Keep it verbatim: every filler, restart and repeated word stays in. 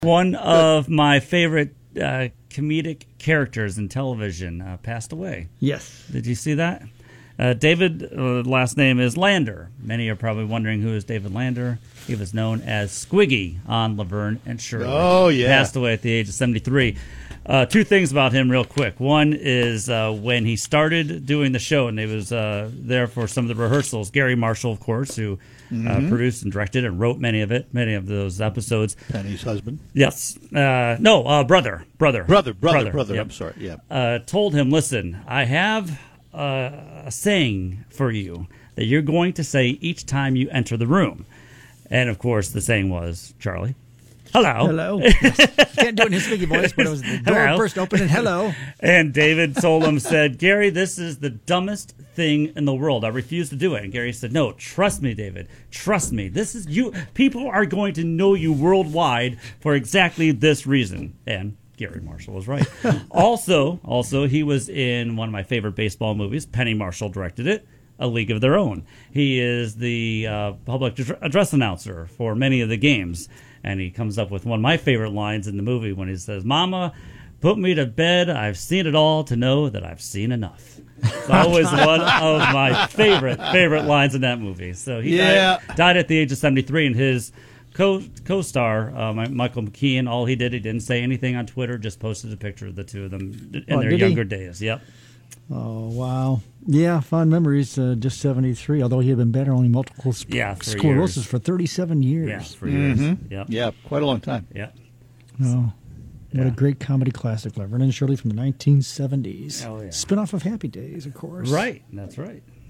One of my favorite uh, comedic characters in television uh, passed away. Yes. Did you see that? Uh, David, uh, last name is Lander. Many are probably wondering who is David Lander. He was known as Squiggy on Laverne and Shirley. Oh, yeah. Passed away at the age of seventy-three. Uh, two things about him real quick. One is uh, when he started doing the show, and he was uh, there for some of the rehearsals, Gary Marshall, of course, who mm-hmm. uh, produced and directed and wrote many of it, many of those episodes. Penny's husband? Yes. Uh, no, uh, brother. Brother. Brother, brother, brother. Yep. I'm sorry, yeah. Uh, told him, listen, I have uh, a saying for you that you're going to say each time you enter the room. And, of course, the saying was, Charlie, hello. Hello. Yes. Can't do it in his Squiggy voice, but it was the door Hello. burst open and hello. And David told him, said, Gary, this is the dumbest thing in the world. I refuse to do it. And Gary said, no, trust me, David. Trust me. This is you. People are going to know you worldwide for exactly this reason. And Gary Marshall was right. also, also, he was in one of my favorite baseball movies. Penny Marshall directed it. A League of Their Own. He is the uh, public address announcer for many of the games, and he comes up with one of my favorite lines in the movie when he says, Mama, put me to bed. I've seen it all to know that I've seen enough. It's always one of my favorite, favorite lines in that movie. So he yeah. died, died at the age of seventy-three, and his co- co-star, uh, Michael McKean, all he did, he didn't say anything on Twitter, just posted a picture of the two of them in oh, their did younger he? days. Yep. Oh, wow. Yeah, fond memories, uh, just seventy-three, although he had been better only multiple sp- Yeah, for sclerosis years. for thirty-seven years. Yeah, for years. Mm-hmm. Yep. Yeah, quite a long time. Yep. Oh, what Yeah. a great comedy classic, Laverne and Shirley from the nineteen seventies. Oh, yeah. Spin-off of Happy Days, of course. Right, that's right.